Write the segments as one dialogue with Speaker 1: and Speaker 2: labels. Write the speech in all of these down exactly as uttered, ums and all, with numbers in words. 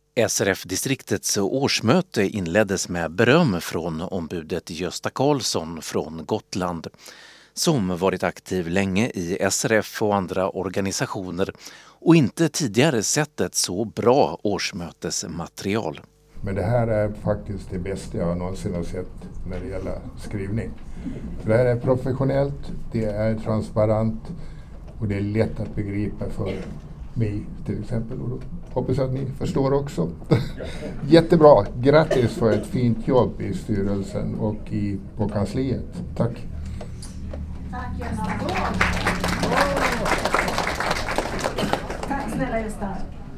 Speaker 1: S R F-distriktets årsmöte inleddes med beröm från ombudet Gösta Karlsson från Gotland, som varit aktiv länge i S R F och andra organisationer och inte tidigare sett ett så bra årsmötesmaterial.
Speaker 2: Men det här är faktiskt det bästa jag någonsin har sett när det gäller skrivning. Det här är professionellt, det är transparent och det är lätt att begripa för mig till exempel. Och då hoppas att ni förstår också. Jättebra, grattis för ett fint jobb i styrelsen och i, på kansliet. Tack.
Speaker 3: Tack Gösta. Tack snälla Gösta.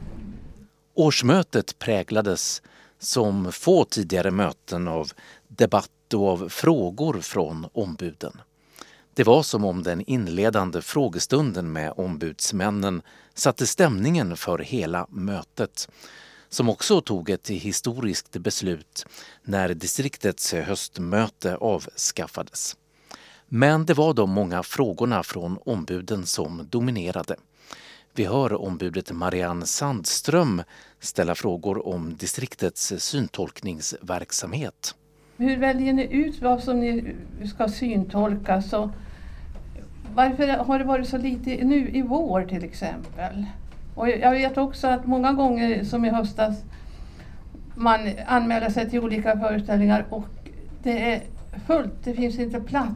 Speaker 1: Årsmötet präglades som få tidigare möten av debatt och av frågor från ombuden. Det var som om den inledande frågestunden med ombudsmännen satte stämningen för hela mötet, som också tog ett historiskt beslut när distriktets höstmöte avskaffades. Men det var de många frågorna från ombuden som dominerade. Vi hör ombudet Marianne Sandström ställa frågor om distriktets syntolkningsverksamhet.
Speaker 4: Hur väljer ni ut vad som ni ska syntolka? Så varför har det varit så lite nu i vår till exempel? Och jag vet också att många gånger som i höstas man anmäler sig till olika föreställningar och det är fullt, det finns inte plats.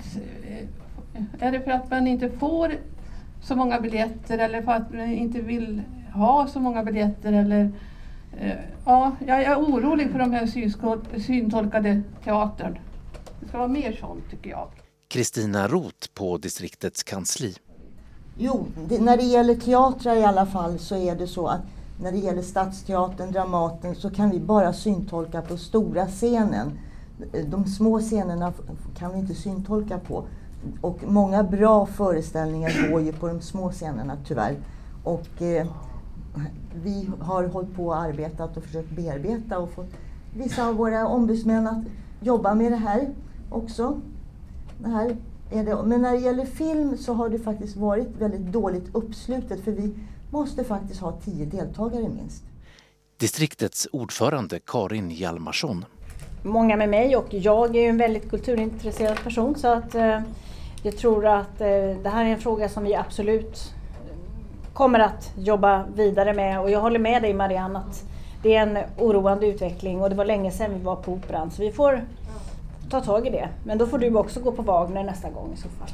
Speaker 4: Är det för att man inte får så många biljetter eller för att man inte vill ha så många biljetter? Eller, ja, jag är orolig för de här synskåd, syntolkade teatern. Det ska vara mer sånt tycker jag.
Speaker 1: Kristina Roth på distriktets kansli.
Speaker 5: Jo, det, när det gäller teatrar i alla fall så är det så att när det gäller Stadsteatern, Dramaten så kan vi bara syntolka på stora scenen. De små scenerna kan vi inte syntolka på. Och många bra föreställningar går ju på de små scenerna tyvärr. Och eh, vi har hållit på och arbetat och försökt bearbeta och fått vissa av våra ombudsmän att jobba med det här också. Det här är det. Men när det gäller film så har det faktiskt varit väldigt dåligt uppslutet för vi måste faktiskt ha tio deltagare minst.
Speaker 1: Distriktets ordförande Karin Hjalmarsson.
Speaker 6: Många med mig och jag är ju en väldigt kulturintresserad person så att eh, jag tror att eh, det här är en fråga som vi absolut kommer att jobba vidare med och jag håller med dig Marianne att det är en oroande utveckling och det var länge sedan vi var på Operan så vi får ta tag i det. Men då får du också gå på Wagner nästa gång i så fall.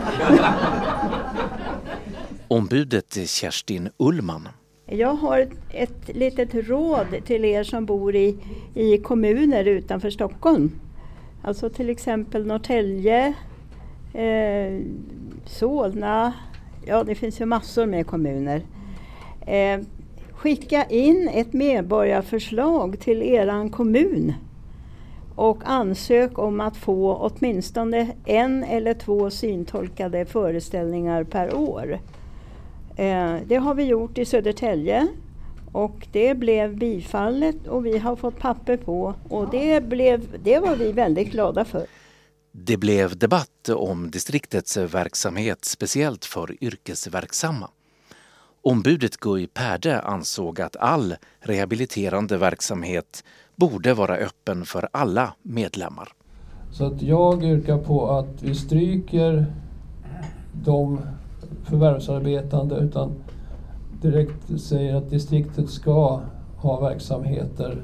Speaker 1: Ombudet Kerstin Ullman.
Speaker 7: Jag har ett litet råd till er som bor i, i kommuner utanför Stockholm. Alltså till exempel Norrtälje, eh, Solna, ja det finns ju massor med kommuner. Eh, skicka in ett medborgarförslag till eran kommun och ansök om att få åtminstone en eller två syntolkade föreställningar per år. Eh, det har vi gjort i Södertälje och det blev bifallet och vi har fått papper på och det, blev, det var vi väldigt glada för.
Speaker 1: Det blev debatt om distriktets verksamhet speciellt för yrkesverksamma. Ombudet Guy Pärde ansåg att all rehabiliterande verksamhet borde vara öppen för alla medlemmar.
Speaker 8: Så att jag yrkar på att vi stryker de förvärvsarbetande utan direkt säger att distriktet ska ha verksamheter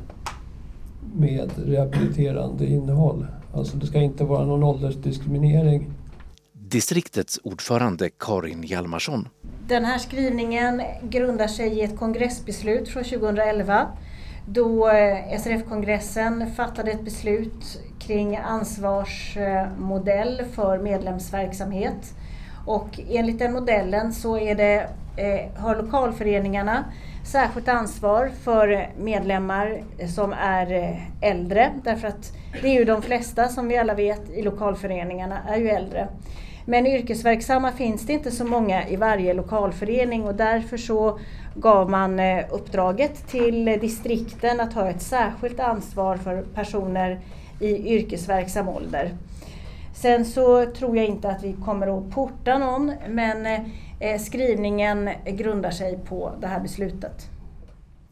Speaker 8: med rehabiliterande innehåll. Alltså det ska inte vara någon åldersdiskriminering.
Speaker 1: Distriktets ordförande Karin Hjalmarsson.
Speaker 6: Den här skrivningen grundar sig i ett kongressbeslut från tjugohundraelva då S R F-kongressen fattade ett beslut kring ansvarsmodell för medlemsverksamhet. Och enligt den modellen så är det, eh, har lokalföreningarna särskilt ansvar för medlemmar som är äldre. Därför att det är ju de flesta som vi alla vet i lokalföreningarna är ju äldre. Men yrkesverksamma finns det inte så många i varje lokalförening och därför så gav man uppdraget till distrikten att ha ett särskilt ansvar för personer i yrkesverksam ålder. Sen så tror jag inte att vi kommer att porta någon, men eh, skrivningen grundar sig på det här beslutet.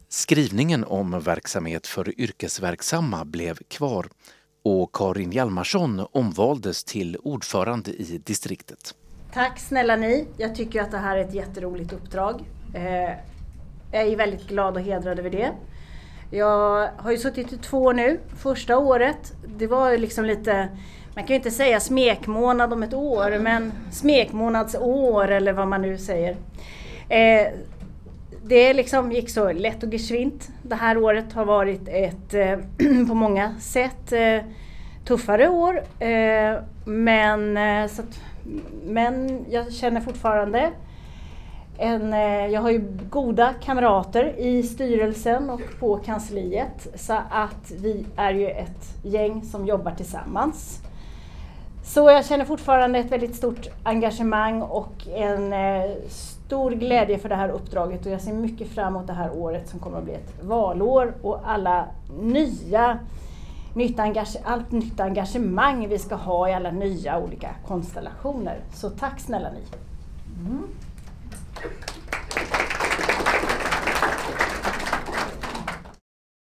Speaker 1: Skrivningen om verksamhet för yrkesverksamma blev kvar och Karin Hjalmarsson omvaldes till ordförande i distriktet.
Speaker 6: Tack snälla ni. Jag tycker att det här är ett jätteroligt uppdrag. Eh, jag är väldigt glad och hedrad över det. Jag har ju suttit i två år nu. Första året, det var ju liksom lite, man kan ju inte säga smekmånad om ett år, men smekmånadsår eller vad man nu säger. Eh, det liksom gick så lätt och geschwint. Det här året har varit ett eh, på många sätt eh, tuffare år. Eh, men, eh, så att, men jag känner fortfarande En, jag har ju goda kamrater i styrelsen och på kansliet, så att vi är ju ett gäng som jobbar tillsammans. Så jag känner fortfarande ett väldigt stort engagemang och en eh, stor glädje för det här uppdraget, och jag ser mycket fram emot det här året som kommer att bli ett valår och alla nya nytt engage- allt nytt engagemang vi ska ha i alla nya olika konstellationer. Så tack snälla ni. Mm.